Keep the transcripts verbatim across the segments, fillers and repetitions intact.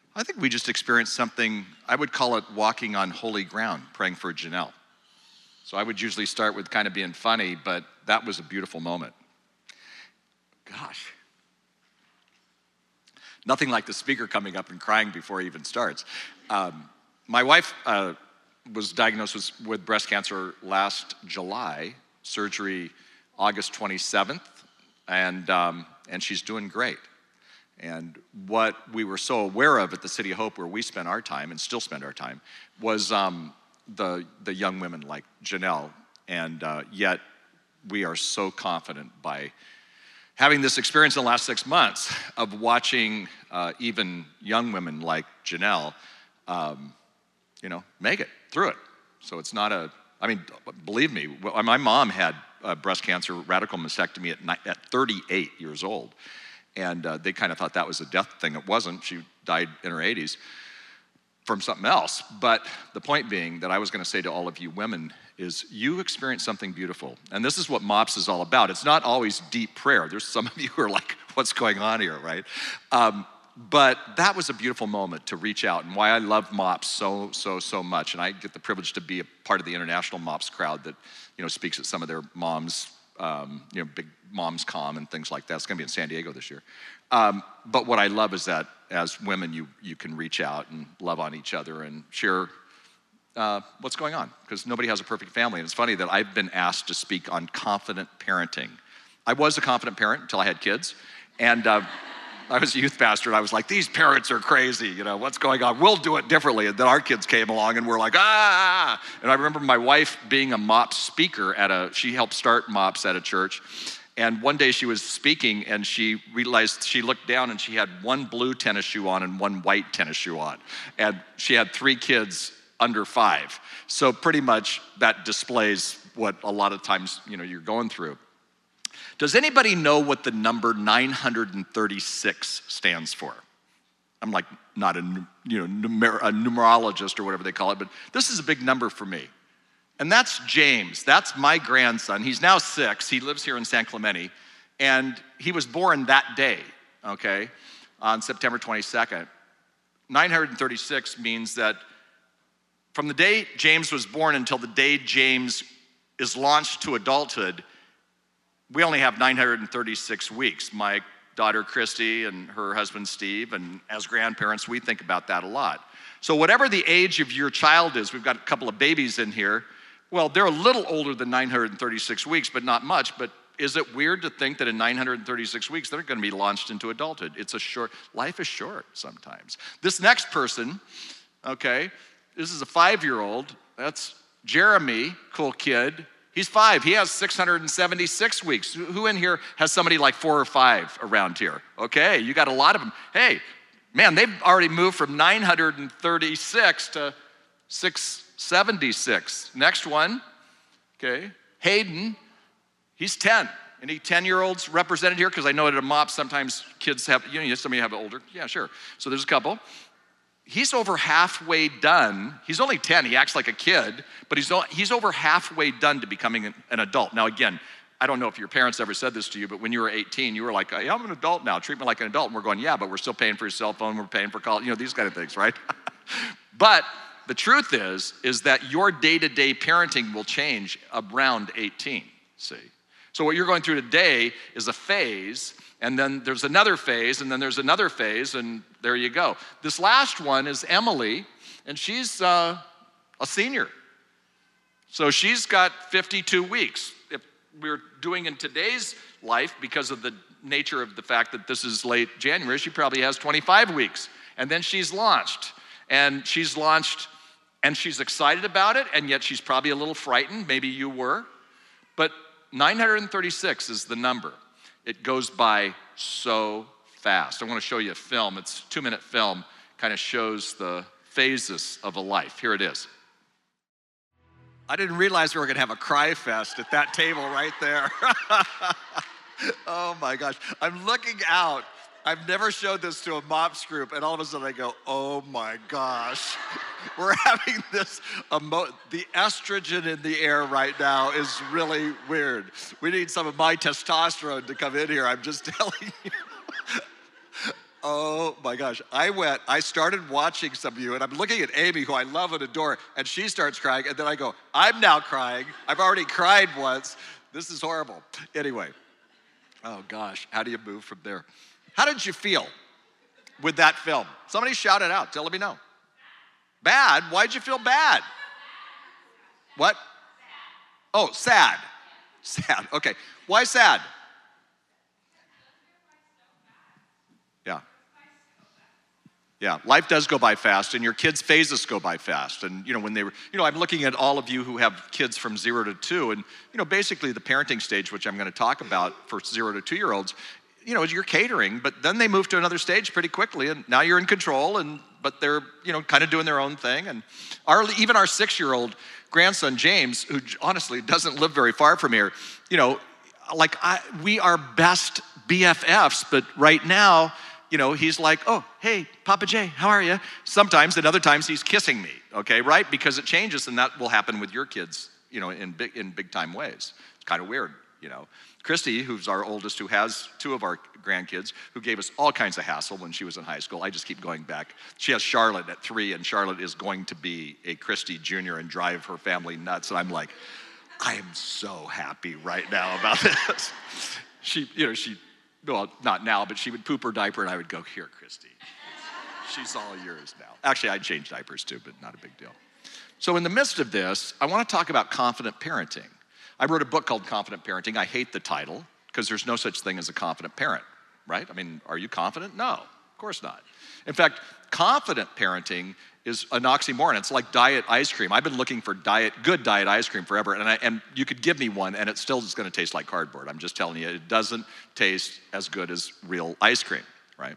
I think we just experienced something, I would call it walking on holy ground, praying for Janelle. So I would usually start with kind of being funny, but that was a beautiful moment. Gosh. Nothing like the speaker coming up and crying before he even starts. Um, my wife uh, was diagnosed with, with breast cancer last July, surgery August twenty-seventh, and, um, and she's doing great. And what we were so aware of at the City of Hope, where we spent our time and still spend our time, was um, the, the young women like Janelle. And uh, yet we are so confident by having this experience in the last six months of watching uh, even young women like Janelle, um, you know, make it through it. So it's not a, I mean, believe me, my mom had uh, breast cancer, radical mastectomy at, at thirty-eight years old. And uh, they kind of thought that was a death thing. It wasn't. She died in her eighties from something else. But the point being that I was going to say to all of you women is you experience something beautiful. And this is what MOPS is all about. It's not always deep prayer. There's some of you who are like, what's going on here, right? Um, but that was a beautiful moment to reach out, and why I love MOPS so, so, so much. And I get the privilege to be a part of the international MOPS crowd that, you know, speaks at some of their moms, um, you know, big Moms Com and things like that. It's gonna be in San Diego this year. Um, but what I love is that as women, you you can reach out and love on each other and share uh, what's going on, because nobody has a perfect family. And it's funny that I've been asked to speak on confident parenting. I was a confident parent until I had kids. And uh, I was a youth pastor, and I was like, these parents are crazy, you know, what's going on? We'll do it differently. And then our kids came along, and we're like, ah! And I remember my wife being a MOPS speaker at a, she helped start MOPS at a church. And one day she was speaking, and she realized, she looked down, and she had one blue tennis shoe on and one white tennis shoe on. And she had three kids under five. So pretty much that displays what a lot of times, you know, you're going through. Does anybody know what the number nine hundred thirty-six stands for? I'm like not a, you know, numer a numerologist or whatever they call it, but this is a big number for me. And that's James. That's my grandson. He's now six. He lives here in San Clemente. And he was born that day, okay, on September twenty-second. nine hundred thirty-six means that from the day James was born until the day James is launched to adulthood, we only have nine hundred thirty-six weeks. My daughter Christy and her husband Steve, and as grandparents, we think about that a lot. So whatever the age of your child is, we've got a couple of babies in here. Well, they're a little older than nine hundred thirty-six weeks, but not much. But is it weird to think that in nine hundred thirty-six weeks, they're gonna be launched into adulthood? It's a short, life is short sometimes. This next person, okay, this is a five-year-old. That's Jeremy, cool kid. He's five. He has six hundred seventy-six weeks. Who in here has somebody like four or five around here? Okay, you got a lot of them. Hey, man, they've already moved from nine hundred thirty-six to six seventy-six. Next one, okay, Hayden, he's ten. Any ten-year-olds represented here? Because I know at a MOPS sometimes kids have, you know, somebody have older. Yeah, sure. So there's a couple. He's over halfway done. He's only ten, he acts like a kid, but he's, he's over halfway done to becoming an, an adult. Now again, I don't know if your parents ever said this to you, but when you were eighteen, you were like, hey, I'm an adult now, treat me like an adult. And we're going, yeah, but we're still paying for your cell phone, we're paying for college, you know, these kind of things, right? But the truth is, is that your day-to-day parenting will change around eighteen, see? So what you're going through today is a phase, and then there's another phase, and then there's another phase, and there you go. This last one is Emily, and she's uh, a senior. So she's got fifty-two weeks. If we're doing in today's life, because of the nature of the fact that this is late January, she probably has twenty-five weeks. And then she's launched, and she's launched, and she's excited about it, and yet she's probably a little frightened. Maybe you were. But nine hundred thirty-six is the number. It goes by so fast. I want to show you a film. It's a two-minute film, kind of shows the phases of a life. Here it is. I didn't realize we were going to have a cry fest at that table right there. Oh my gosh. I'm looking out. I've never showed this to a MOPS group, and all of a sudden I go, oh my gosh. We're having this, emo the estrogen in the air right now is really weird. We need some of my testosterone to come in here, I'm just telling you. Oh my gosh. I went, I started watching some of you, and I'm looking at Amy, who I love and adore, and she starts crying, and then I go, I'm now crying. I've already cried once. This is horrible. Anyway, oh gosh, how do you move from there? How did you feel with that film? Somebody shout it out. Tell me no. Bad? Why'd you feel bad? What? Oh, sad. Sad. Okay. Why sad? Yeah. Yeah, life does go by fast, and your kids' phases go by fast. And, you know, when they were, you know, I'm looking at all of you who have kids from zero to two, and, you know, basically the parenting stage, which I'm going to talk about for zero to two-year-olds, you know, is you're catering, but then they move to another stage pretty quickly, and now you're in control, and but they're, you know, kind of doing their own thing. And our even our six-year-old grandson, James, who honestly doesn't live very far from here, you know, like I, we are best B F Fs, but right now, you know, he's like, oh, hey, Papa J, how are you? Sometimes, and other times he's kissing me, okay, right? Because it changes, and that will happen with your kids, you know, in big, in big time ways. It's kind of weird, you know. Christy, who's our oldest, who has two of our grandkids, who gave us all kinds of hassle when she was in high school. I just keep going back. She has Charlotte at three, and Charlotte is going to be a Christy Junior and drive her family nuts. And I'm like, I am so happy right now about this. She, you know, she, well, not now, but she would poop her diaper, and I would go, here, Christy. She's all yours now. Actually, I'd change diapers too, but not a big deal. So in the midst of this, I want to talk about confident parenting. I wrote a book called Confident Parenting. I hate the title because there's no such thing as a confident parent, right? I mean, are you confident? No, of course not. In fact, confident parenting is an oxymoron. It's like diet ice cream. I've been looking for diet, good diet ice cream forever, and, I, and you could give me one, and it still is going to taste like cardboard. I'm just telling you, it doesn't taste as good as real ice cream, right?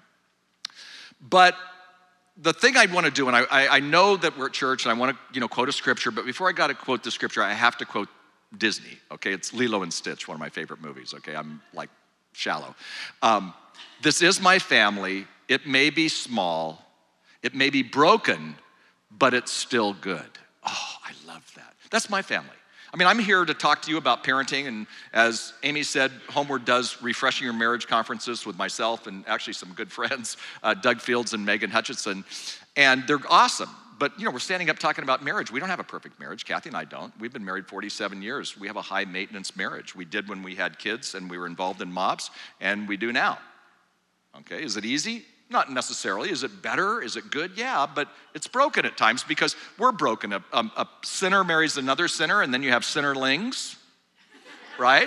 But the thing I want to do, and I, I, I know that we're at church, and I want to, you know, quote a scripture, but before I got to quote the scripture, I have to quote Disney, okay? It's Lilo and Stitch, one of my favorite movies, okay? I'm like shallow. Um, this is my family. It may be small. It may be broken, but it's still good. Oh, I love that. That's my family. I mean, I'm here to talk to you about parenting, and as Amy said, Homeward does Refreshing Your Marriage conferences with myself and actually some good friends, uh, Doug Fields and Megan Hutchinson, and they're awesome. But, you know, we're standing up talking about marriage. We don't have a perfect marriage. Kathy and I don't. We've been married forty-seven years. We have a high maintenance marriage. We did when we had kids and we were involved in mobs, and we do now. Okay, is it easy? Not necessarily. Is it better? Is it good? Yeah, but it's broken at times because we're broken. A, a, a sinner marries another sinner, and then you have sinnerlings, right?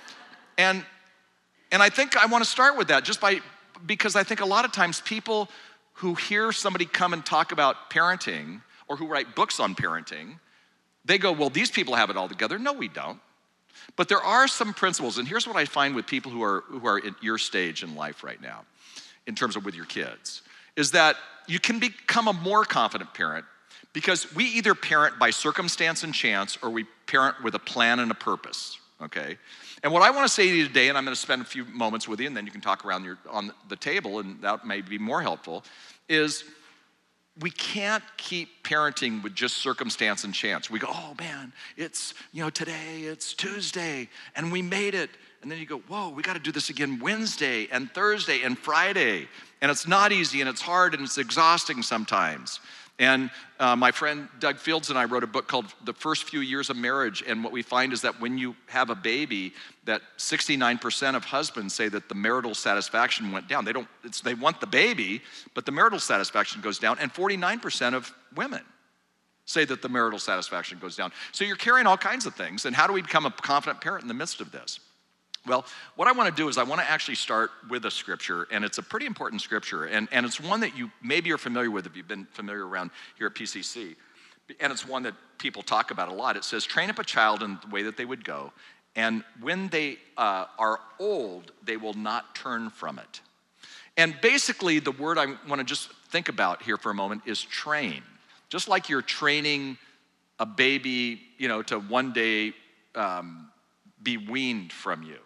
And, and I think I want to start with that just by, because I think a lot of times people who hear somebody come and talk about parenting or who write books on parenting, they go, well, these people have it all together. No, we don't. But there are some principles, and here's what I find with people who are, who are at your stage in life right now, in terms of with your kids, is that you can become a more confident parent because we either parent by circumstance and chance or we parent with a plan and a purpose, okay? And what I want to say to you today, and I'm going to spend a few moments with you, and then you can talk around your, on the table, and that may be more helpful, is we can't keep parenting with just circumstance and chance. We go, oh man, it's, you know, today, it's Tuesday, and we made it. And then you go, whoa, we got to do this again Wednesday and Thursday and Friday. And it's not easy, and it's hard, and it's exhausting sometimes. And uh, my friend Doug Fields and I wrote a book called The First Few Years of Marriage, and what we find is that when you have a baby, that sixty-nine percent of husbands say that the marital satisfaction went down. They don't, it's, they want the baby, but the marital satisfaction goes down, and forty-nine percent of women say that the marital satisfaction goes down. So you're carrying all kinds of things, and how do we become a confident parent in the midst of this? Well, what I want to do is I want to actually start with a scripture, and it's a pretty important scripture, and, and it's one that you maybe are familiar with if you've been familiar around here at P C C, and it's one that people talk about a lot. It says, train up a child in the way that they would go, and when they uh, are old, they will not turn from it. And basically, the word I want to just think about here for a moment is train. Just like you're training a baby, you know, to one day um, be weaned from you.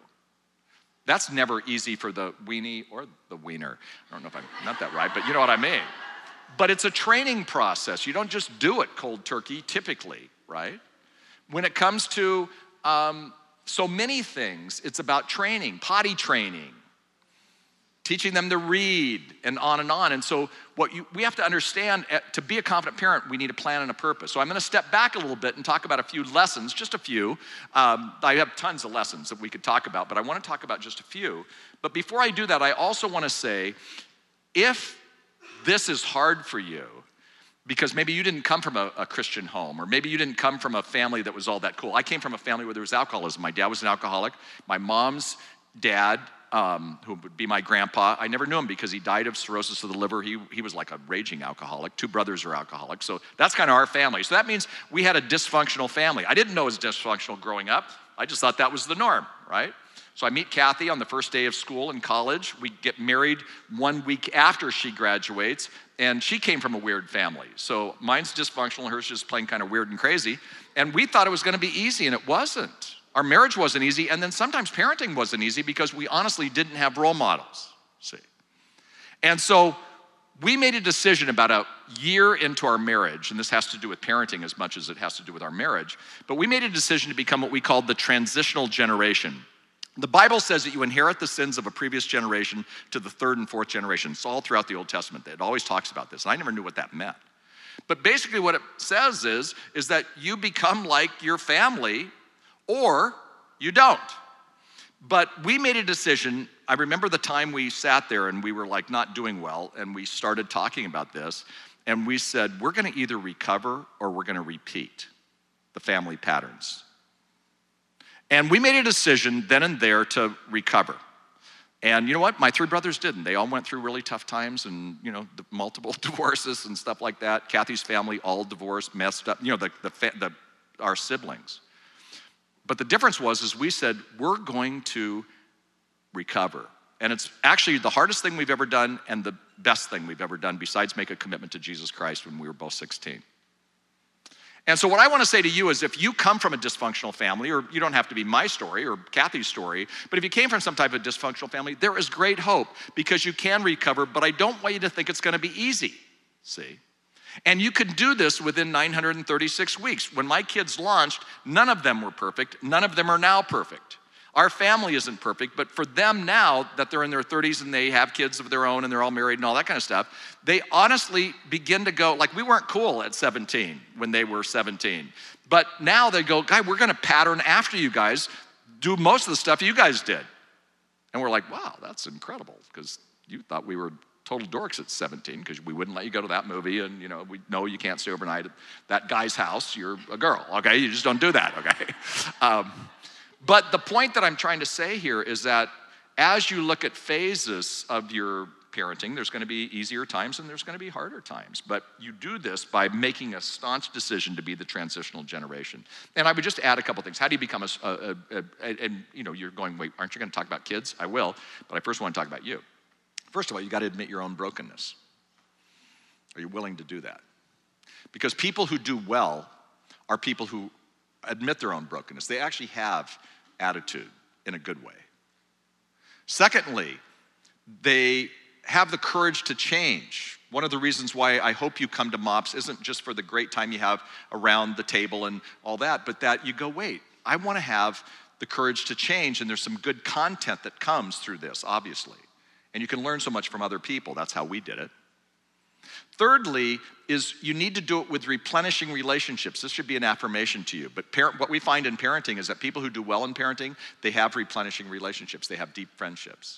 That's never easy for the weenie or the wiener. I don't know if I'm not that right, but you know what I mean. But it's a training process. You don't just do it cold turkey, typically, right? When it comes to um, so many things, it's about training, potty training. teaching them to read, and on and on. And so what you, we have to understand, uh, to be a confident parent, we need a plan and a purpose. So I'm gonna step back a little bit and talk about a few lessons, just a few. Um, I have tons of lessons that we could talk about, but I wanna talk about just a few. But before I do that, I also wanna say, if this is hard for you, because maybe you didn't come from a, a Christian home, or maybe you didn't come from a family that was all that cool. I came from a family where there was alcoholism. My dad was an alcoholic. My mom's dad, um, who would be my grandpa, I never knew him because he died of cirrhosis of the liver. He, he was like a raging alcoholic. Two brothers are alcoholics. So that's kind of our family. So that means we had a dysfunctional family. I didn't know it was dysfunctional growing up. I just thought that was the norm, right? So I meet Kathy on the first day of school in college. We get married one week after she graduates, and she came from a weird family. So mine's dysfunctional, hers just plain kind of weird and crazy. And we thought it was gonna be easy, and it wasn't. Our marriage wasn't easy, and then sometimes parenting wasn't easy because we honestly didn't have role models, see? And so we made a decision about a year into our marriage, and this has to do with parenting as much as it has to do with our marriage, but we made a decision to become what we called the transitional generation. The Bible says that you inherit the sins of a previous generation to the third and fourth generation. It's all throughout the Old Testament. It always talks about this, and I never knew what that meant. But basically what it says is, is that you become like your family or you don't. But we made a decision. I remember the time we sat there and we were like not doing well, and we started talking about this, and we said, we're gonna either recover or we're gonna repeat the family patterns. And we made a decision then and there to recover. And you know what? My three brothers didn't. They all went through really tough times and, you know, multiple divorces and stuff like that. Kathy's family all divorced, messed up, you know, the, the, the, our siblings. But the difference was, is we said, we're going to recover. And it's actually the hardest thing we've ever done and the best thing we've ever done besides make a commitment to Jesus Christ when we were both sixteen. And so what I want to say to you is, if you come from a dysfunctional family, or you don't have to be my story or Kathy's story, but if you came from some type of dysfunctional family, there is great hope because you can recover, but I don't want you to think it's going to be easy, see? And you can do this within nine hundred thirty-six weeks. When my kids launched, none of them were perfect. None of them are now perfect. Our family isn't perfect, but for them now that they're in their thirties and they have kids of their own and they're all married and all that kind of stuff, they honestly begin to go, like we weren't cool at seventeen when they were seventeen. But now they go, guy, we're gonna pattern after you guys, do most of the stuff you guys did. And we're like, wow, that's incredible, because you thought we were total dorks at seventeen because we wouldn't let you go to that movie, and you know, we know you can't stay overnight at that guy's house, you're a girl, okay? You just don't do that, okay? Um, But the point that I'm trying to say here is that as you look at phases of your parenting, there's gonna be easier times and there's gonna be harder times. But you do this by making a staunch decision to be the transitional generation. And I would just add a couple things. How do you become a, a, a, a and you know, you're going, wait, aren't you gonna talk about kids? I will, but I first wanna talk about you. First of all, you gotta admit your own brokenness. Are you willing to do that? Because people who do well are people who admit their own brokenness. They actually have attitude in a good way. Secondly, they have the courage to change. One of the reasons why I hope you come to MOPS isn't just for the great time you have around the table and all that, but that you go, wait, I want to have the courage to change, and there's some good content that comes through this, obviously. And you can learn so much from other people. That's how we did it. Thirdly, is you need to do it with replenishing relationships. This should be an affirmation to you. But parent, what we find in parenting is that people who do well in parenting, they have replenishing relationships. They have deep friendships.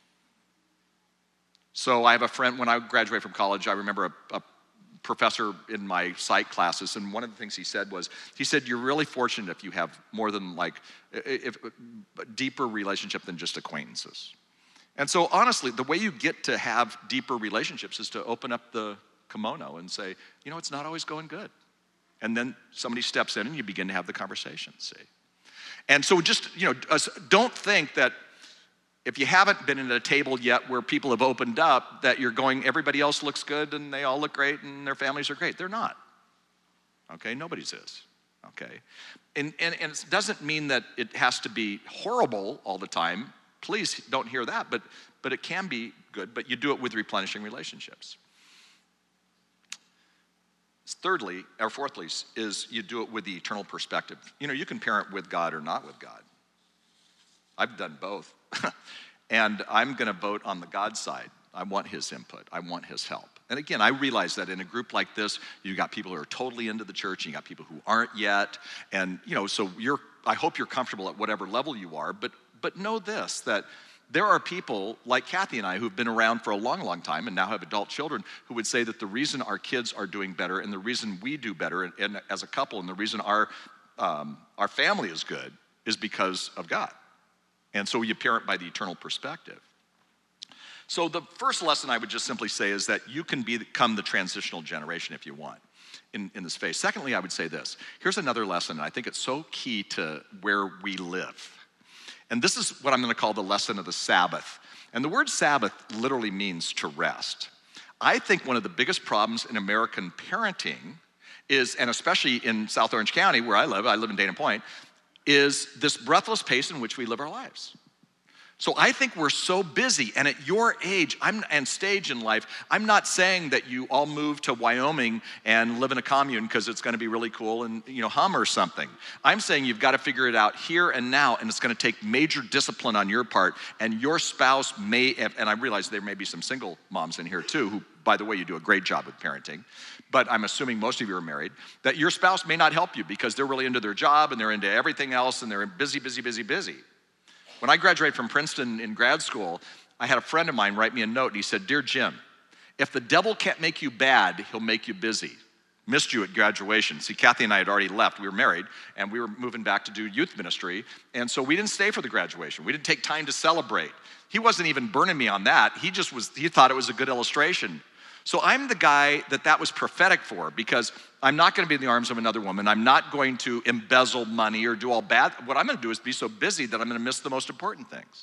So I have a friend, when I graduated from college, I remember a, a professor in my psych classes, and one of the things he said was, he said, you're really fortunate if you have more than like, if, a deeper relationship than just acquaintances. And so honestly, the way you get to have deeper relationships is to open up the kimono and say, you know, it's not always going good. And then somebody steps in and you begin to have the conversation, see? And so just, you know, don't think that if you haven't been at a table yet where people have opened up, that you're going, everybody else looks good and they all look great and their families are great. They're not, okay? Nobody's is, okay? And, and, and it doesn't mean that it has to be horrible all the time. Please don't hear that, but, but it can be good, but you do it with replenishing relationships. Thirdly, or fourthly, is you do it with the eternal perspective. You know, you can parent with God or not with God. I've done both. And I'm gonna vote on the God side. I want his input, I want his help. And again, I realize that in a group like this, you got people who are totally into the church, and you got people who aren't yet. And you know, so you're, I hope you're comfortable at whatever level you are, but, but know this, that there are people like Kathy and I who've been around for a long, long time and now have adult children who would say that the reason our kids are doing better and the reason we do better and, and as a couple and the reason our, um, our family is good is because of God. And so you parent by the eternal perspective. So the first lesson I would just simply say is that you can become the transitional generation if you want in, in this phase. Secondly, I would say this. Here's another lesson, and I think it's so key to where we live. And this is what I'm gonna call the lesson of the Sabbath. And the word Sabbath literally means to rest. I think one of the biggest problems in American parenting is, and especially in South Orange County where I live, I live in Dana Point, is this breathless pace in which we live our lives. So I think we're so busy, and at your age I'm, and stage in life, I'm not saying that you all move to Wyoming and live in a commune because it's gonna be really cool and you know hum or something. I'm saying you've got to figure it out here and now, and it's gonna take major discipline on your part, and your spouse may, and I realize there may be some single moms in here too, who, by the way, you do a great job with parenting, but I'm assuming most of you are married, that your spouse may not help you because they're really into their job and they're into everything else and they're busy, busy, busy, busy. When I graduated from Princeton in grad school, I had a friend of mine write me a note, and he said, "Dear Jim, if the devil can't make you bad, he'll make you busy." Missed you at graduation. See, Kathy and I had already left. We were married, and we were moving back to do youth ministry, and so we didn't stay for the graduation. We didn't take time to celebrate. He wasn't even burning me on that. He just was, he thought it was a good illustration. So I'm the guy that that was prophetic for, because I'm not gonna be in the arms of another woman. I'm not going to embezzle money or do all bad. What I'm gonna do is be so busy that I'm gonna miss the most important things.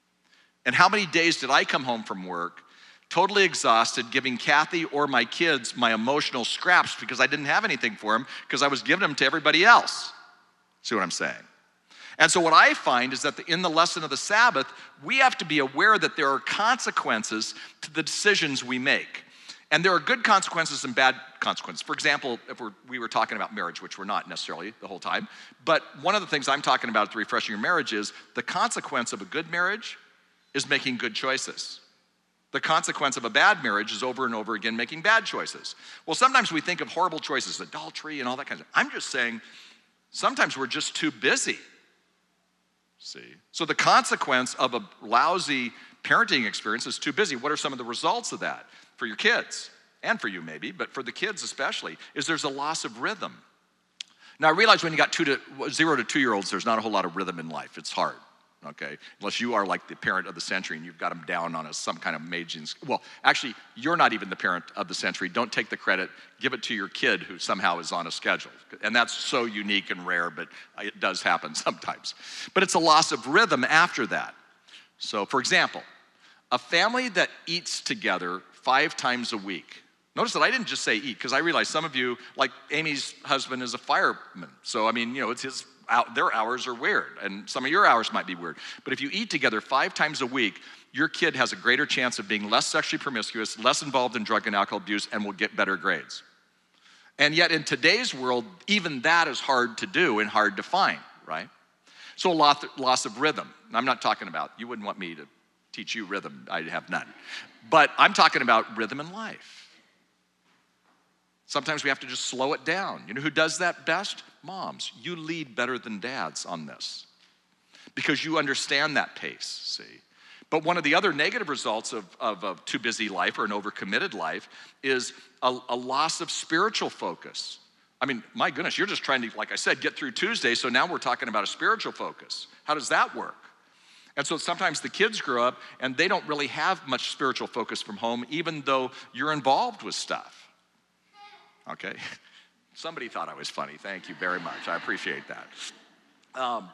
And how many days did I come home from work totally exhausted, giving Kathy or my kids my emotional scraps because I didn't have anything for them because I was giving them to everybody else? See what I'm saying? And so what I find is that in the lesson of the Sabbath, we have to be aware that there are consequences to the decisions we make. And there are good consequences and bad consequences. For example, if we're, we were talking about marriage, which we're not necessarily the whole time, but one of the things I'm talking about at the Refreshing Your Marriage is the consequence of a good marriage is making good choices. The consequence of a bad marriage is over and over again making bad choices. Well, sometimes we think of horrible choices, adultery and all that kind of stuff. I'm just saying, sometimes we're just too busy. See? So the consequence of a lousy parenting experience is too busy. What are some of the results of that? For your kids, and for you maybe, but for the kids especially, is there's a loss of rhythm. Now I realize when you got two to, zero to two-year-olds, there's not a whole lot of rhythm in life. It's hard, okay? Unless you are like the parent of the century and you've got them down on a, some kind of amazing, well, actually, you're not even the parent of the century. Don't take the credit. Give it to your kid who somehow is on a schedule. And that's so unique and rare, but it does happen sometimes. But it's a loss of rhythm after that. So for example, a family that eats together five times a week. Notice that I didn't just say eat, because I realize some of you, like Amy's husband is a fireman. So, I mean, you know, it's his, their hours are weird, and some of your hours might be weird. But if you eat together five times a week, your kid has a greater chance of being less sexually promiscuous, less involved in drug and alcohol abuse, and will get better grades. And yet in today's world, even that is hard to do and hard to find, right? So a loss, loss of rhythm. I'm not talking about, you wouldn't want me to teach you rhythm, I have none. But I'm talking about rhythm in life. Sometimes we have to just slow it down. You know who does that best? Moms. You lead better than dads on this because you understand that pace, see? But one of the other negative results of, of a too busy life or an overcommitted life is a, a loss of spiritual focus. I mean, my goodness, you're just trying to, like I said, get through Tuesday, so now we're talking about a spiritual focus. How does that work? And so sometimes the kids grow up and they don't really have much spiritual focus from home, even though you're involved with stuff. Okay? Somebody thought I was funny. Thank you very much. I appreciate that. Um,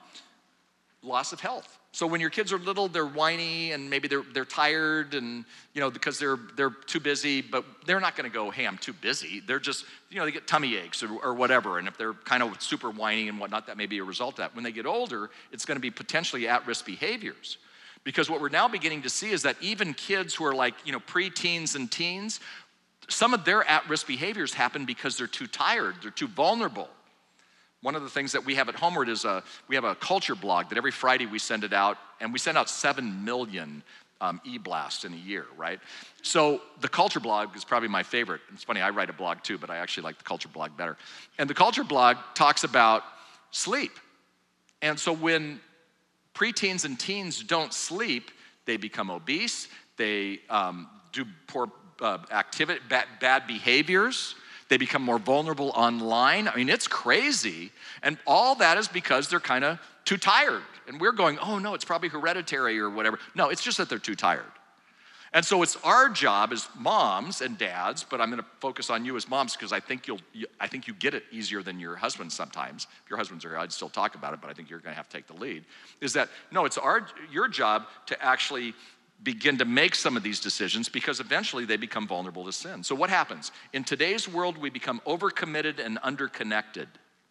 loss of health. So when your kids are little, they're whiny and maybe they're they're tired and, you know, because they're they're too busy, but they're not gonna go, hey, I'm too busy. They're just, you know, they get tummy aches or, or whatever. And if they're kind of super whiny and whatnot, that may be a result of that. When they get older, it's gonna be potentially at-risk behaviors. Because what we're now beginning to see is that even kids who are like, you know, pre-teens and teens, some of their at-risk behaviors happen because they're too tired, they're too vulnerable. One of the things that we have at Homeward is a, we have a culture blog that every Friday we send it out, and we send out seven million um, e-blasts in a year, right? So the culture blog is probably my favorite. It's funny, I write a blog too, but I actually like the culture blog better. And the culture blog talks about sleep. And so when preteens and teens don't sleep, they become obese, they um, do poor uh, activity, bad, bad behaviors, they become more vulnerable online. I mean, it's crazy. And all that is because they're kind of too tired. And we're going, oh no, it's probably hereditary or whatever. No, it's just that they're too tired. And so it's our job as moms and dads, but I'm gonna focus on you as moms because I think you'll, you, I think you get it easier than your husband sometimes. If your husband's here, I'd still talk about it, but I think you're gonna have to take the lead. Is that, no, it's our, your job to actually begin to make some of these decisions because eventually they become vulnerable to sin. So what happens? In today's world, we become overcommitted and underconnected.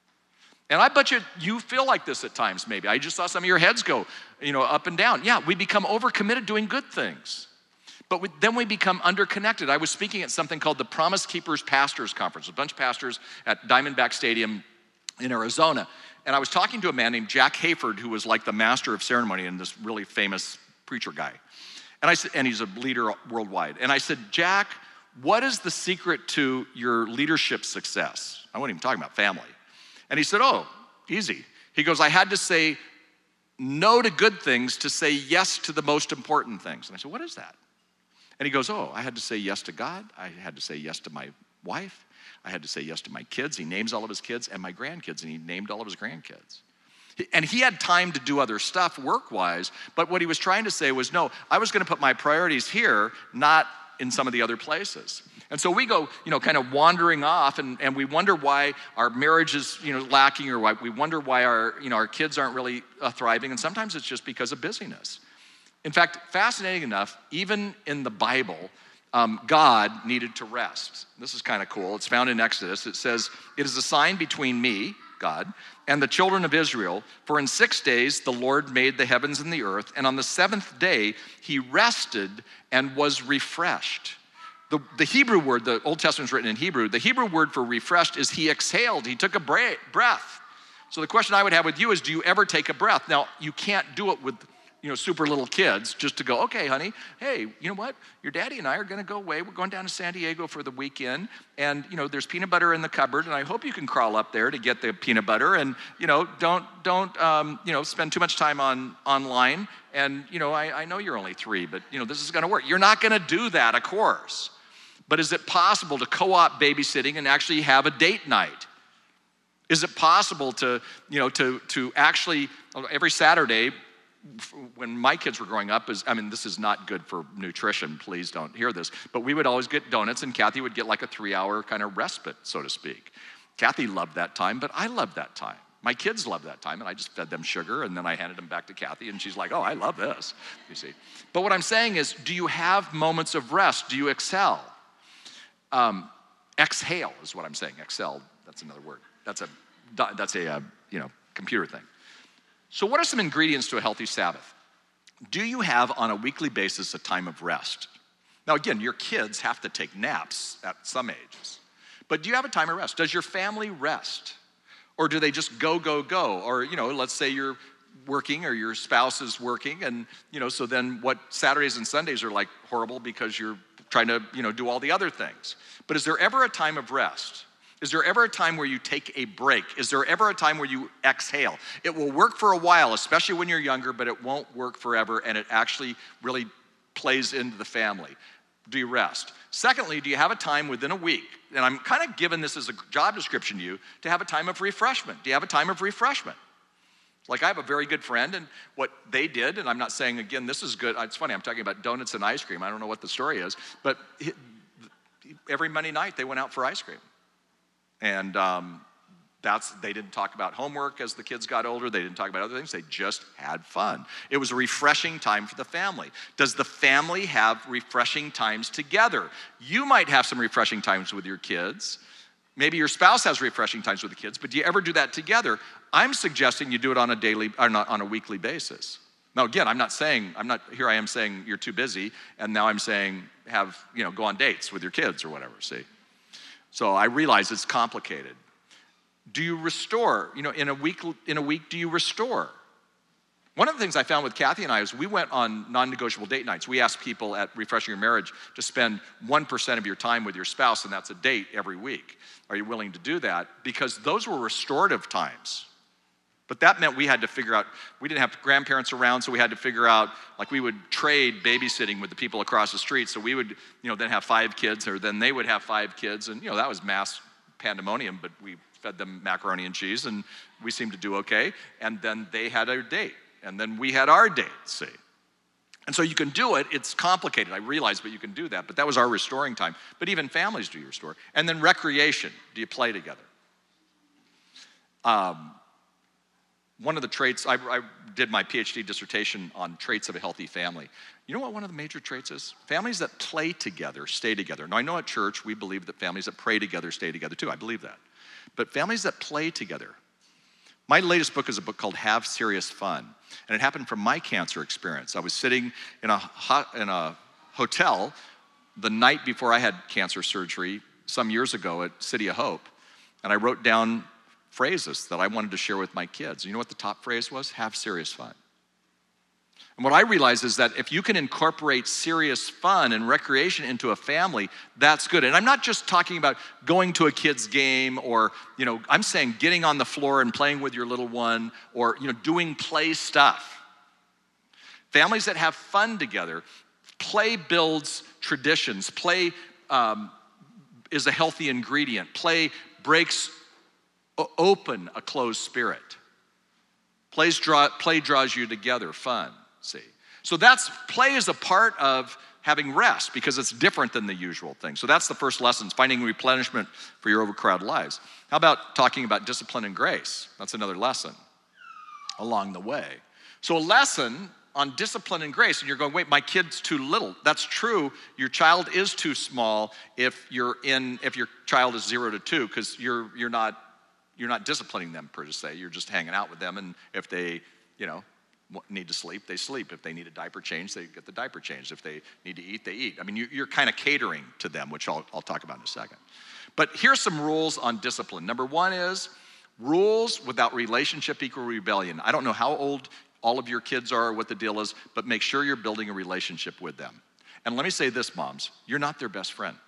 And I bet you you feel like this at times maybe. I just saw some of your heads go, you know, up and down. Yeah, we become overcommitted doing good things. But we, then we become underconnected. I was speaking at something called the Promise Keepers Pastors Conference, a bunch of pastors at Diamondback Stadium in Arizona. And I was talking to a man named Jack Hayford, who was like the master of ceremony and this really famous preacher guy. And I said, and he's a leader worldwide. And I said, Jack, what is the secret to your leadership success? I wasn't even talking about family. And he said, oh, easy. He goes, I had to say no to good things to say yes to the most important things. And I said, what is that? And he goes, oh, I had to say yes to God. I had to say yes to my wife. I had to say yes to my kids. He names all of his kids and my grandkids, and he named all of his grandkids. And he had time to do other stuff work-wise, but what he was trying to say was, no, I was gonna put my priorities here, not in some of the other places. And so we go, you know, kind of wandering off, and, and we wonder why our marriage is, you know, lacking, or why we wonder why our, you know, our kids aren't really uh, thriving, and sometimes it's just because of busyness. In fact, fascinating enough, even in the Bible, um, God needed to rest. This is kind of cool. It's found in Exodus. It says, it is a sign between me, God, and the children of Israel, for in six days the Lord made the heavens and the earth, and on the seventh day he rested and was refreshed. The, the Hebrew word, the Old Testament is written in Hebrew, the Hebrew word for refreshed is he exhaled, he took a breath. So the question I would have with you is, do you ever take a breath? Now, you can't do it with, you know, super little kids, just to go, okay, honey, hey, you know what? Your daddy and I are gonna go away. We're going down to San Diego for the weekend, and you know, there's peanut butter in the cupboard, and I hope you can crawl up there to get the peanut butter, and you know, don't, don't, um, you know, spend too much time on online, and you know, I, I know you're only three, but you know, this is gonna work. You're not gonna do that, of course. But is it possible to co-op babysitting and actually have a date night? Is it possible to, you know, to, to actually, every Saturday, when my kids were growing up, is I mean, this is not good for nutrition, please don't hear this, but we would always get donuts, and Kathy would get like a three-hour kind of respite, so to speak. Kathy loved that time, but I loved that time. My kids loved that time, and I just fed them sugar, and then I handed them back to Kathy, and she's like, oh, I love this, you see. But what I'm saying is, do you have moments of rest? Do you excel? Um, exhale is what I'm saying. Excel, that's another word. That's a, that's a uh, you know, computer thing. So what are some ingredients to a healthy Sabbath? Do you have on a weekly basis a time of rest? Now again, your kids have to take naps at some ages, but do you have a time of rest? Does your family rest? Or do they just go, go, go? Or, you know, let's say you're working or your spouse is working, and, you know, so then what Saturdays and Sundays are like horrible because you're trying to, you know, do all the other things. But is there ever a time of rest? Is there ever a time where you take a break? Is there ever a time where you exhale? It will work for a while, especially when you're younger, but it won't work forever, and it actually really plays into the family. Do you rest? Secondly, do you have a time within a week, and I'm kind of giving this as a job description to you, to have a time of refreshment? Do you have a time of refreshment? Like I have a very good friend, and what they did, and I'm not saying, again, this is good. It's funny, I'm talking about donuts and ice cream. I don't know what the story is, but every Monday night they went out for ice cream. And um, that's, they didn't talk about homework as the kids got older. They didn't talk about other things. They just had fun. It was a refreshing time for the family. Does the family have refreshing times together? You might have some refreshing times with your kids. Maybe your spouse has refreshing times with the kids, but do you ever do that together? I'm suggesting you do it on a daily, or not on a weekly basis. Now again, I'm not saying, I'm not, here I am saying you're too busy, and now I'm saying have, you know, go on dates with your kids or whatever, see? So I realize it's complicated. Do you restore? You know, in a week, in a week, do you restore? One of the things I found with Kathy and I is we went on non-negotiable date nights. We asked people at Refreshing Your Marriage to spend one percent of your time with your spouse, and that's a date every week. Are you willing to do that? Because those were restorative times. But that meant we had to figure out, we didn't have grandparents around, so we had to figure out, like we would trade babysitting with the people across the street. So we would, you know, then have five kids, or then they would have five kids. And, you know, that was mass pandemonium, but we fed them macaroni and cheese, and we seemed to do okay. And then they had their date, and then we had our date, see. And so you can do it. It's complicated, I realize, but you can do that. But that was our restoring time. But even families, do you restore? And then recreation. Do you play together? Um, one of the traits, I, I did my PhD dissertation on traits of a healthy family. You know what one of the major traits is? Families that play together stay together. Now, I know at church we believe that families that pray together stay together too. I believe that. But families that play together. My latest book is a book called Have Serious Fun. And it happened from my cancer experience. I was sitting in a, hot, in a hotel the night before I had cancer surgery some years ago at City of Hope. And I wrote down phrases that I wanted to share with my kids. You know what the top phrase was? Have serious fun. And what I realized is that if you can incorporate serious fun and recreation into a family, that's good. And I'm not just talking about going to a kid's game or, you know, I'm saying getting on the floor and playing with your little one or, you know, doing play stuff. Families that have fun together, play builds traditions. Play um, is a healthy ingredient. Play breaks open a closed spirit. Plays draw, play draws you together, fun. See, so that's play is a part of having rest because it's different than the usual thing. So that's the first lesson, finding replenishment for your overcrowded lives. How about talking about discipline and grace? That's another lesson along the way. So a lesson on discipline and grace, and you're going, wait, my kid's too little. That's true. Your child is too small if you're in if your child is zero to two, because you're you're not you're not disciplining them per se. You're just hanging out with them, and if they, you know, need to sleep, they sleep. If they need a diaper change, they get the diaper changed. If they need to eat, they eat. I mean, you, you're kind of catering to them, which I'll, I'll talk about in a second. But here's some rules on discipline. Number one is rules without relationship equal rebellion. I don't know how old all of your kids are or what the deal is, but make sure you're building a relationship with them. And let me say this, moms, you're not their best friend.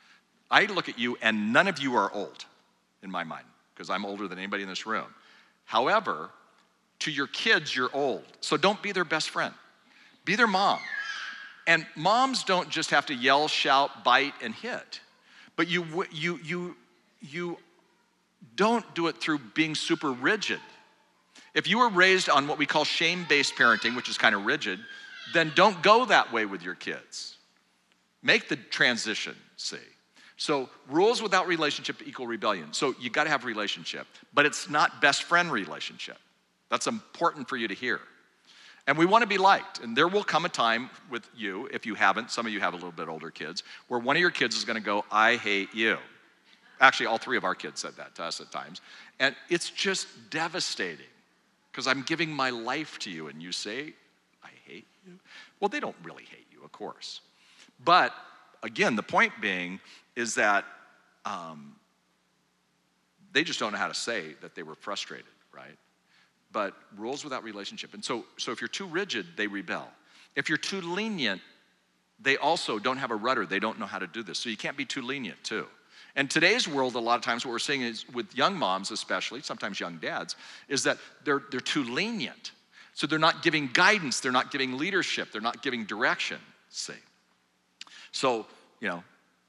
I look at you, and none of you are old in my mind, because I'm older than anybody in this room. However, to your kids, you're old. So don't be their best friend. Be their mom. And moms don't just have to yell, shout, bite, and hit. But you, you, you, you don't do it through being super rigid. If you were raised on what we call shame-based parenting, which is kind of rigid, then don't go that way with your kids. Make the transition, see. So rules without relationship equal rebellion. So you got to have relationship, but it's not best friend relationship. That's important for you to hear. And we want to be liked. And there will come a time with you, if you haven't, some of you have a little bit older kids, where one of your kids is going to go, I hate you. Actually, all three of our kids said that to us at times. And it's just devastating because I'm giving my life to you and you say, I hate you. Well, they don't really hate you, of course. But again, the point being is that um, they just don't know how to say that they were frustrated, right? But rules without relationship. And so, so if you're too rigid, they rebel. If you're too lenient, they also don't have a rudder. They don't know how to do this. So you can't be too lenient too. And today's world, a lot of times what we're seeing is with young moms especially, sometimes young dads, is that they're, they're too lenient. So they're not giving guidance. They're not giving leadership. They're not giving direction, see. So, you know,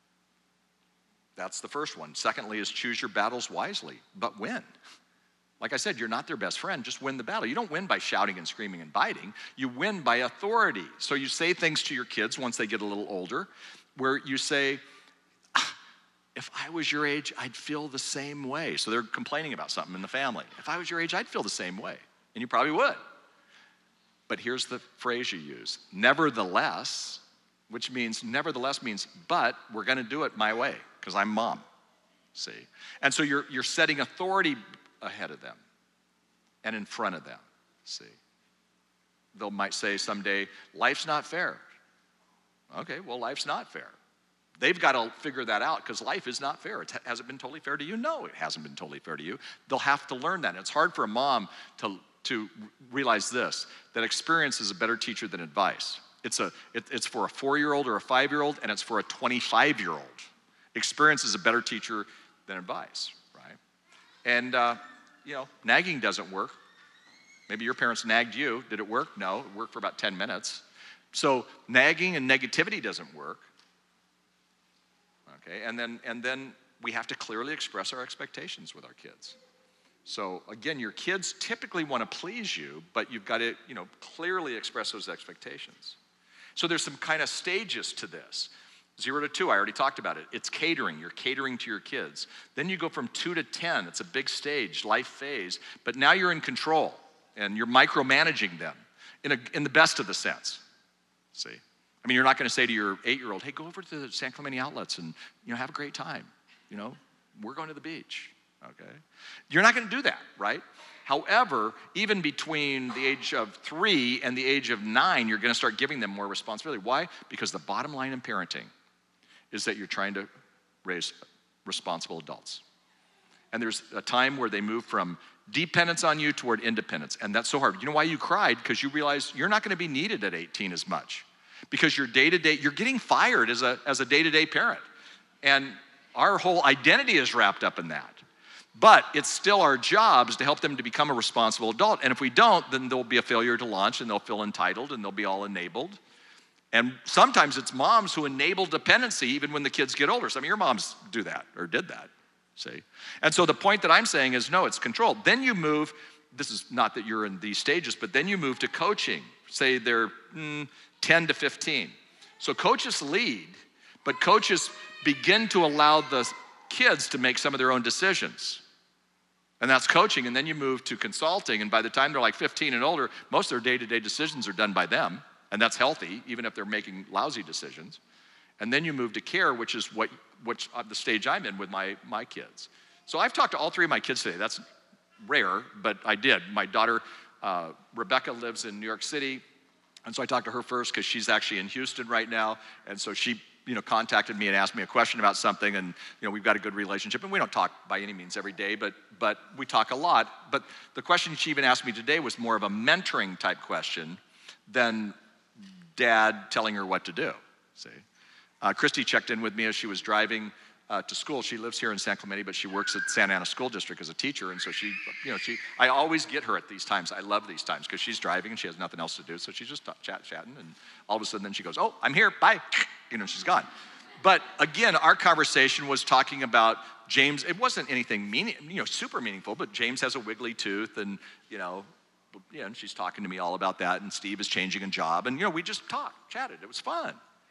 that's the first one. Secondly is choose your battles wisely, but win. Like I said, you're not their best friend, just win the battle. You don't win by shouting and screaming and biting. You win by authority. So you say things to your kids once they get a little older, where you say, ah, if I was your age, I'd feel the same way. So they're complaining about something in the family. If I was your age, I'd feel the same way. And you probably would. But here's the phrase you use, nevertheless, which means, nevertheless means, but we're gonna do it my way, because I'm mom, see? And so you're, you're setting authority ahead of them and in front of them, see? They might say someday, life's not fair. Okay, well, life's not fair. They've got to figure that out because life is not fair. It hasn't been totally fair to you. No, it hasn't been totally fair to you. They'll have to learn that. And it's hard for a mom to, to realize this, that experience is a better teacher than advice. It's, a, it, it's for a four-year-old or a five-year-old, and it's for a twenty-five-year-old. Experience is a better teacher than advice, right? And, uh, you know, nagging doesn't work. Maybe your parents nagged you. Did it work? No, it worked for about ten minutes. So nagging and negativity doesn't work. Okay, and then, and then we have to clearly express our expectations with our kids. So again, your kids typically want to please you, but you've got to, you know, clearly express those expectations. So there's some kind of stages to this. Zero to two, I already talked about it. It's catering. You're catering to your kids. Then you go from two to ten. It's a big stage, life phase. But now you're in control, and you're micromanaging them in, a, in the best of the sense. See? I mean, you're not going to say to your eight-year-old, hey, go over to the San Clemente outlets and, you know, have a great time. You know, we're going to the beach, okay? You're not going to do that, right? However, even between the age of three and the age of nine, you're going to start giving them more responsibility. Why? Because the bottom line in parenting is that you're trying to raise responsible adults. And there's a time where they move from dependence on you toward independence, and that's so hard. You know why you cried? Because you realize you're not going to be needed at eighteen as much. Because your day-to-day, you're getting fired as a, as a day-to-day parent. And our whole identity is wrapped up in that. But it's still our jobs to help them to become a responsible adult. And if we don't, then there'll be a failure to launch, and they'll feel entitled, and they'll be all enabled. And sometimes it's moms who enable dependency even when the kids get older. Some of your moms do that or did that, see? And so the point that I'm saying is, no, it's controlled. Then you move, this is not that you're in these stages, but then you move to coaching. Say they're mm, ten to fifteen. So coaches lead, but coaches begin to allow the kids to make some of their own decisions. And that's coaching, and then you move to consulting, and by the time they're like fifteen and older, most of their day-to-day decisions are done by them, and that's healthy, even if they're making lousy decisions. And then you move to care, which is what which uh, the stage I'm in with my, my kids. So I've talked to all three of my kids today. That's rare, but I did. My daughter, uh, Rebecca, lives in New York City, and so I talked to her first because she's actually in Houston right now, and so she you know, contacted me and asked me a question about something, and you know, we've got a good relationship, and we don't talk by any means every day, but but we talk a lot. But the question she even asked me today was more of a mentoring type question than dad telling her what to do, see? Uh, Christy checked in with me as she was driving uh, to school. She lives here in San Clemente, but she works at Santa Ana School District as a teacher, and so she, you know, she, I always get her at these times. I love these times because she's driving and she has nothing else to do, so she's just chat, chatting, and all of a sudden then she goes, oh, I'm here, bye, you know, she's gone. But again, our conversation was talking about James. It wasn't anything meaning, you know, super meaningful, but James has a wiggly tooth, and you know, you know, and she's talking to me all about that, and Steve is changing a job, and you know, we just talked, chatted. It was fun.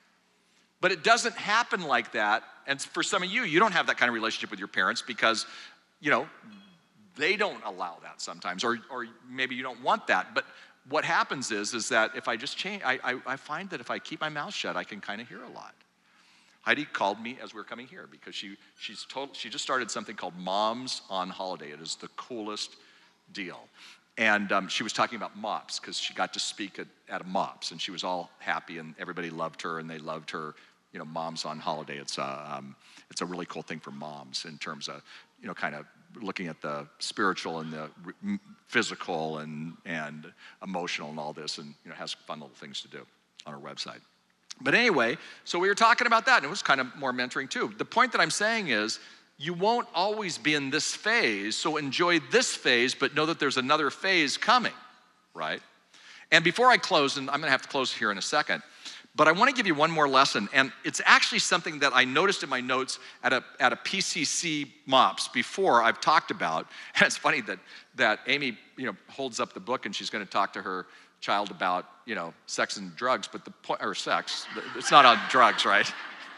But it doesn't happen like that. And for some of you, you don't have that kind of relationship with your parents because, you know, they don't allow that sometimes, or or maybe you don't want that. But what happens is, is that if I just change, I, I, I find that if I keep my mouth shut, I can kind of hear a lot. Heidi called me as we were coming here because she she's told she just started something called Moms on Holiday. It is the coolest deal. And um, she was talking about MOPS because she got to speak at, at a MOPS, and she was all happy, and everybody loved her, and they loved her. You know, Moms on Holiday. It's a um, it's a really cool thing for moms in terms of, you know, kind of looking at the spiritual and the physical and and emotional and all this, and you know, has fun little things to do on our website. But anyway, so we were talking about that, and it was kind of more mentoring too. The point that I'm saying is, you won't always be in this phase, so enjoy this phase, but know that there's another phase coming, right? And before I close, and I'm gonna have to close here in a second, but I want to give you one more lesson, and it's actually something that I noticed in my notes at a at a P C C MOPS before I've talked about. And it's funny that that Amy, you know, holds up the book and she's going to talk to her child about, you know, sex and drugs, but the point, or sex, it's not on drugs, right?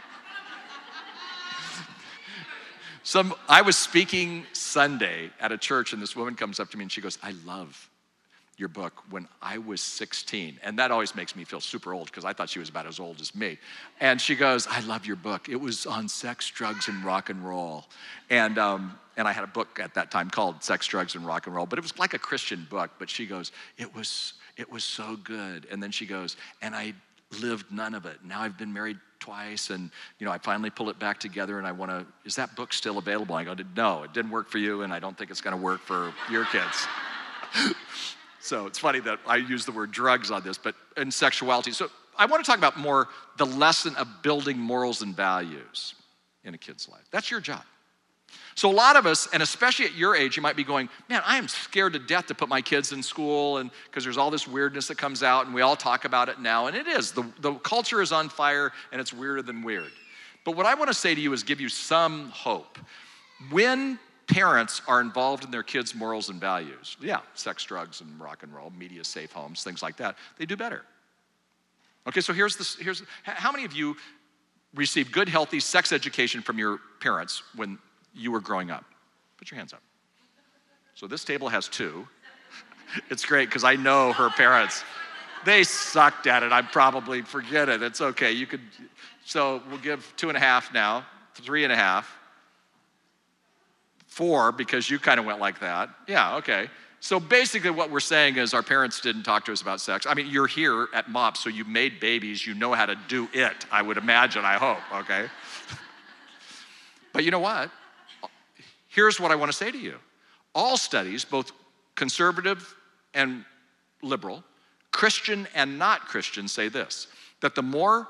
Some I was speaking Sunday at a church, and this woman comes up to me and she goes, "I love your book. When I was sixteen," and that always makes me feel super old because I thought she was about as old as me. And she goes, "I love your book. It was on sex, drugs, and rock and roll." And um, and I had a book at that time called Sex, Drugs, and Rock and Roll, but it was like a Christian book. But she goes, "It was it was so good." And then she goes, "And I lived none of it. Now I've been married twice, and you know, I finally pull it back together, and I want to, is that book still available? I go, no, it didn't work for you, and I don't think it's going to work for your kids. So it's funny that I use the word drugs on this, but in sexuality. So I want to talk about more the lesson of building morals and values in a kid's life. That's your job. So a lot of us, and especially at your age, you might be going, man, I am scared to death to put my kids in school, and because there's all this weirdness that comes out, and we all talk about it now, and it is. The, the culture is on fire, and it's weirder than weird. But what I want to say to you is give you some hope. When parents are involved in their kids' morals and values, yeah, sex, drugs, and rock and roll, media, safe homes, things like that, they do better. Okay, so here's this, here's, how many of you received good, healthy sex education from your parents when you were growing up? Put your hands up. So this table has two. It's great because I know her parents, they sucked at it. I probably forget it. It's okay. You could, so we'll give two and a half now, three and a half, four because you kind of went like that. Yeah, okay. So basically what we're saying is our parents didn't talk to us about sex. I mean, you're here at M O P, so you made babies. You know how to do it, I would imagine, I hope, okay? But you know what? Here's what I want to say to you. All studies, both conservative and liberal, Christian and not Christian, say this, that the more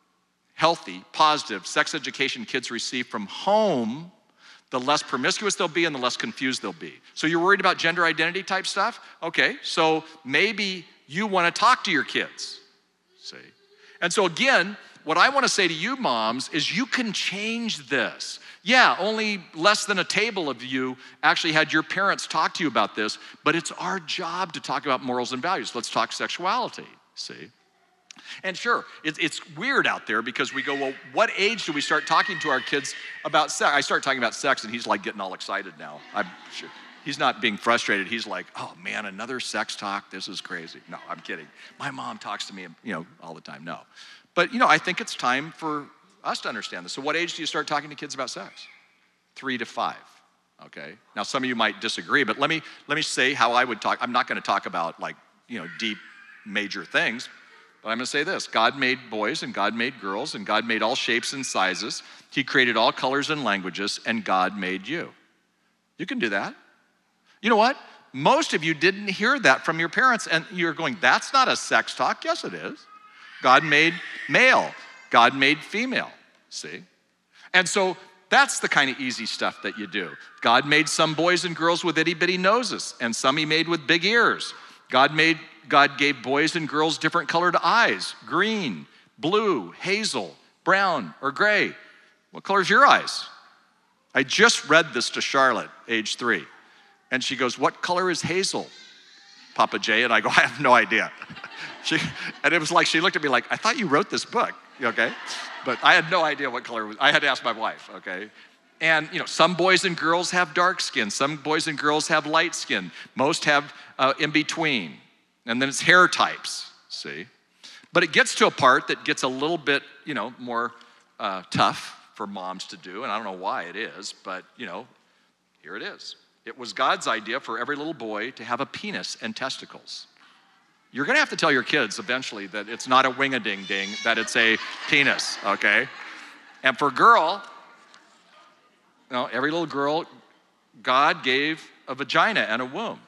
healthy, positive sex education kids receive from home, the less promiscuous they'll be and the less confused they'll be. So you're worried about gender identity type stuff? Okay, so maybe you want to talk to your kids, see? And so again, what I want to say to you moms is you can change this. Yeah, only less than a table of you actually had your parents talk to you about this, but it's our job to talk about morals and values. Let's talk sexuality, see? And sure, it's, it's weird out there because we go, well, what age do we start talking to our kids about sex? I start talking about sex and he's like getting all excited now. I'm sure. He's not being frustrated. He's like, oh man, another sex talk? This is crazy. No, I'm kidding. My mom talks to me, you know, all the time. No. But, you know, I think it's time for us to understand this. So what age do you start talking to kids about sex? Three to five, okay? Now, some of you might disagree, but let me, let me say how I would talk. I'm not gonna talk about like, you know, deep, major things, but I'm gonna say this. God made boys and God made girls and God made all shapes and sizes. He created all colors and languages and God made you. You can do that. You know what? Most of you didn't hear that from your parents and you're going, that's not a sex talk. Yes, it is. God made male. God made female, see? And so that's the kind of easy stuff that you do. God made some boys and girls with itty bitty noses and some he made with big ears. God made, God gave boys and girls different colored eyes, green, blue, hazel, brown, or gray. What color's your eyes? I just read this to Charlotte, age three. And she goes, what color is hazel, Papa J? And I go, I have no idea. She, and it was like, she looked at me like, I thought you wrote this book, okay? But I had no idea what color it was. I had to ask my wife, okay? And, you know, some boys and girls have dark skin. Some boys and girls have light skin. Most have uh, in between. And then it's hair types, see? But it gets to a part that gets a little bit, you know, more uh, tough for moms to do. And I don't know why it is, but, you know, here it is. It was God's idea for every little boy to have a penis and testicles. You're gonna have to tell your kids eventually that it's not a wing-a-ding-ding, that it's a penis, okay? And for a girl, you know, every little girl, God gave a vagina and a womb.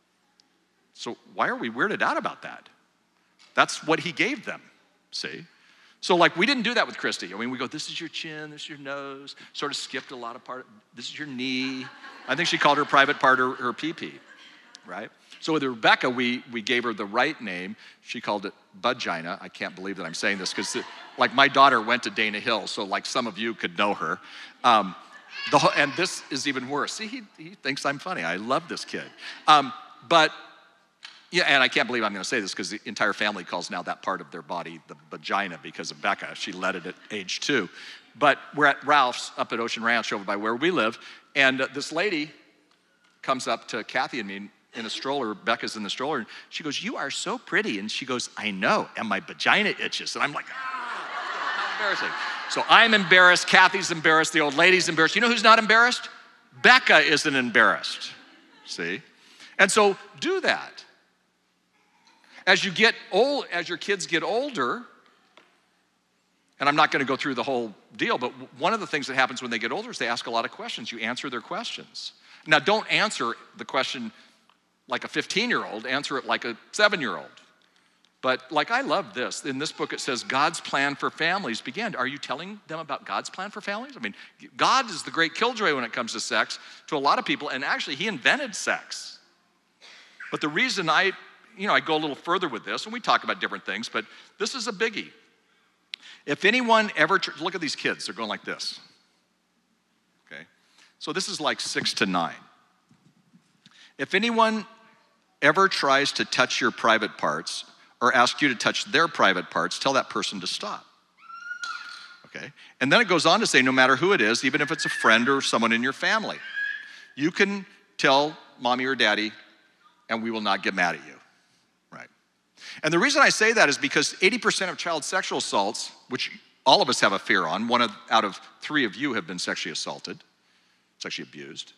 So why are we weirded out about that? That's what he gave them, see? So like we didn't do that with Christy. I mean, we go, this is your chin, this is your nose, sort of skipped a lot of part, this is your knee. I think she called her private part her, her pee-pee, right? So with Rebecca, we, we gave her the right name. She called it Budgina. I can't believe that I'm saying this because like my daughter went to Dana Hill, so like some of you could know her. Um, the, and this is even worse. See, he, he thinks I'm funny. I love this kid. Um, but, yeah, and I can't believe I'm gonna say this because the entire family calls now that part of their body the vagina because of Becca. She led it at age two. But we're at Ralph's up at Ocean Ranch over by where we live, and uh, this lady comes up to Kathy and me in a stroller. Becca's in the stroller, and she goes, you are so pretty. And she goes, I know, and my vagina itches. And I'm like, ah, how embarrassing. So I'm embarrassed, Kathy's embarrassed, the old lady's embarrassed. You know who's not embarrassed? Becca isn't embarrassed, see? And so do that. As you get old, as your kids get older, And I'm not going to go through the whole deal, but one of the things that happens when they get older is they ask a lot of questions. You answer their questions. Now, don't answer the question like a fifteen-year-old, answer it like a seven-year-old. But like, I love this. In this book, it says, God's plan for families began. Are you telling them about God's plan for families? I mean, God is the great killjoy when it comes to sex to a lot of people, and actually, he invented sex. But the reason I, you know, I go a little further with this, and we talk about different things, but this is a biggie. If anyone ever, tr- look at these kids, they're going like this, okay? So this is like six to nine. If anyone ever tries to touch your private parts or ask you to touch their private parts, tell that person to stop, okay? And then it goes on to say, no matter who it is, even if it's a friend or someone in your family, you can tell mommy or daddy, and we will not get mad at you. And the reason I say that is because eighty percent of child sexual assaults, which all of us have a fear on, one of, out of three of you have been sexually assaulted, sexually abused.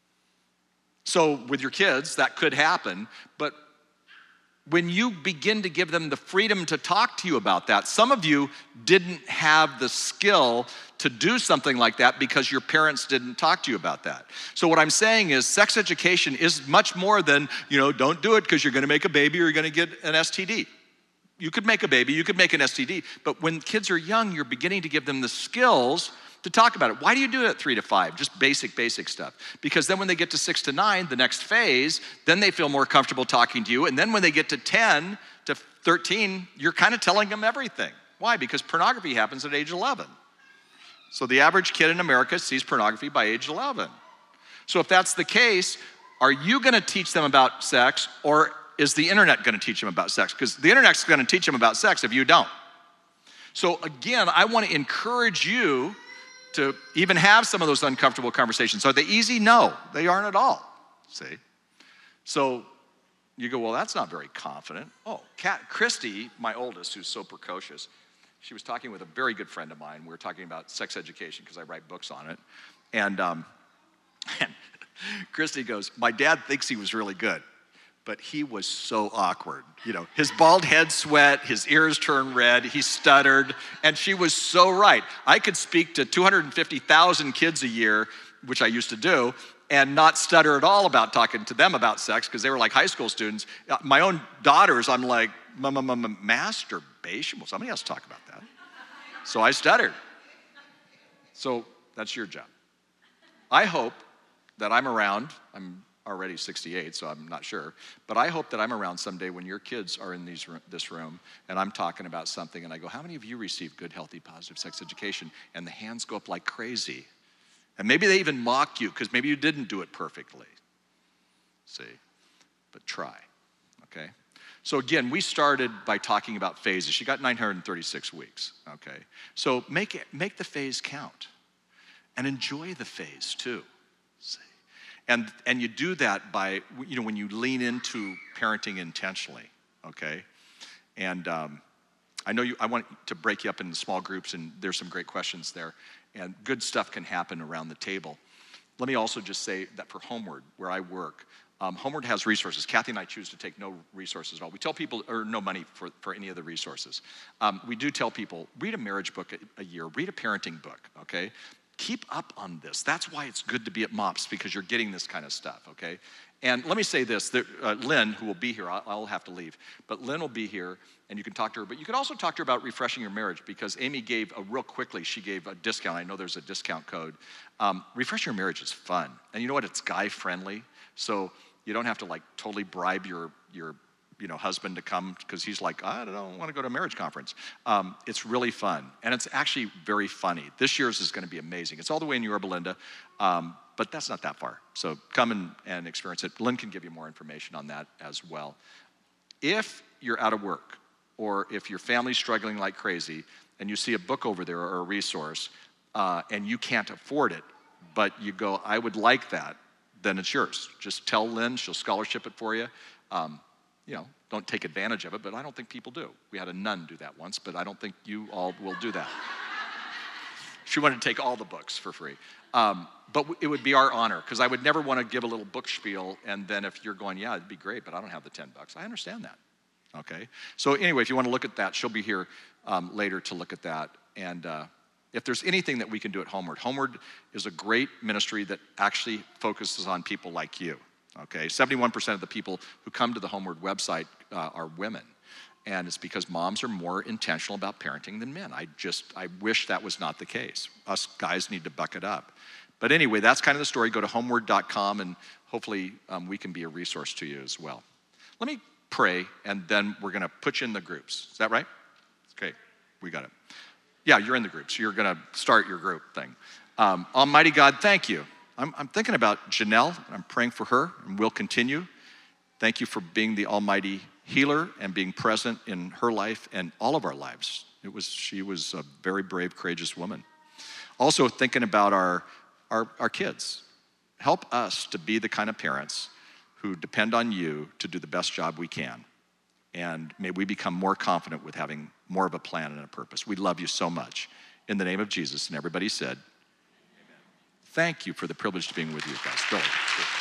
So with your kids, that could happen, but when you begin to give them the freedom to talk to you about that, some of you didn't have the skill to do something like that because your parents didn't talk to you about that. So what I'm saying is sex education is much more than, you know, don't do it because you're gonna make a baby or you're gonna get an S T D. You could make a baby, you could make an S T D, but when kids are young, you're beginning to give them the skills to talk about it. Why do you do it at three to five? Just basic, basic stuff. Because then when they get to six to nine, the next phase, then they feel more comfortable talking to you. And then when they get to ten to thirteen, you're kind of telling them everything. Why? Because pornography happens at age eleven. So the average kid in America sees pornography by age eleven. So if that's the case, are you gonna teach them about sex, or is the internet gonna teach them about sex? Because the internet's gonna teach them about sex if you don't. So again, I wanna encourage you to even have some of those uncomfortable conversations. Are they easy? No, they aren't at all, see? So you go, well, that's not very confident. Oh, Kat, Christy, my oldest, who's so precocious, she was talking with a very good friend of mine. We were talking about sex education because I write books on it. And, um, and Christy goes, my dad thinks he was really good, but he was so awkward. You know, his bald head sweat, his ears turned red, he stuttered, and she was so right. I could speak to two hundred fifty thousand kids a year, which I used to do, and not stutter at all about talking to them about sex because they were like high school students. My own daughters, I'm like, masturbation? Well, somebody has to talk about that. So I stuttered. So that's your job. I hope that I'm around. I'm already sixty-eight, so I'm not sure. But I hope that I'm around someday when your kids are in these, this room and I'm talking about something and I go, how many of you received good, healthy, positive sex education? And the hands go up like crazy. And maybe they even mock you because maybe you didn't do it perfectly. See, but try, okay? So again, we started by talking about phases. She got nine hundred thirty-six weeks, okay? So make it, make the phase count and enjoy the phase too. See? And, and you do that by, you know, when you lean into parenting intentionally, okay? And um, I know you, I want to break you up into small groups, and there's some great questions there, and good stuff can happen around the table. Let me also just say that for Homeward, where I work, um, Homeward has resources. Kathy and I choose to take no resources at all. We tell people, or no money for, for any of the resources. Um, we do tell people, read a marriage book a, a year, read a parenting book, okay? Keep up on this. That's why it's good to be at MOPS, because you're getting this kind of stuff, okay? And let me say this, that, uh, Lynn, who will be here, I'll, I'll have to leave, but Lynn will be here, and you can talk to her, but you could also talk to her about refreshing your marriage, because Amy gave, a, real quickly, she gave a discount. I know there's a discount code. Um, refresh your marriage is fun. And you know what, it's guy-friendly, so you don't have to like totally bribe your, your you know, husband to come because he's like, I don't want to go to a marriage conference. Um, it's really fun, and it's actually very funny. This year's is going to be amazing. It's all the way in Yorba Linda, um, but that's not that far. So come and, and experience it. Lynn can give you more information on that as well. If you're out of work, or if your family's struggling like crazy, and you see a book over there or a resource, uh, and you can't afford it, but you go, I would like that, then it's yours. Just tell Lynn, she'll scholarship it for you. Um, you know, don't take advantage of it, but I don't think people do. We had a nun do that once, but I don't think you all will do that. She wanted to take all the books for free. Um, but it would be our honor, because I would never want to give a little book spiel, and then if you're going, yeah, it'd be great, but I don't have the ten bucks. I understand that, okay? So anyway, if you want to look at that, she'll be here um, later to look at that and uh, if there's anything that we can do at Homeward, Homeward is a great ministry that actually focuses on people like you, okay? seventy-one percent of the people who come to the Homeward website uh, are women. And it's because moms are more intentional about parenting than men. I just, I wish that was not the case. Us guys need to buck it up. But anyway, that's kind of the story. Go to homeward dot com and hopefully um, we can be a resource to you as well. Let me pray and then we're gonna put you in the groups. Is that right? Okay, we got it. Yeah, you're in the groups. You're gonna start your group thing. Um, Almighty God, thank you. I'm, I'm thinking about Janelle, and I'm praying for her, and we'll continue. Thank you for being the Almighty healer and being present in her life and all of our lives. It was, she was a very brave, courageous woman. Also thinking about our, our, our kids. Help us to be the kind of parents who depend on you to do the best job we can. And may we become more confident with having more of a plan and a purpose. We love you so much. In the name of Jesus, and everybody said, amen. Thank you for the privilege of being with you guys. Really.